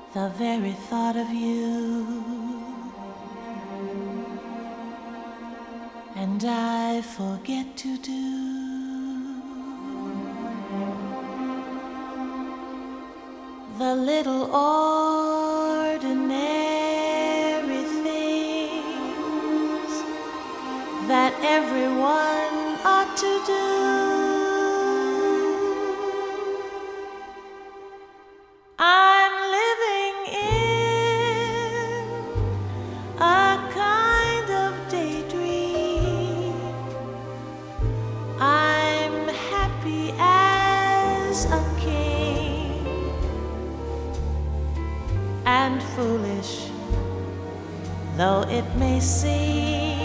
the very thought of you, and I forget to do the little ordinary things that everyone ought to do. I'm living in a kind of daydream. I'm happy as a king, and foolish though it may seem,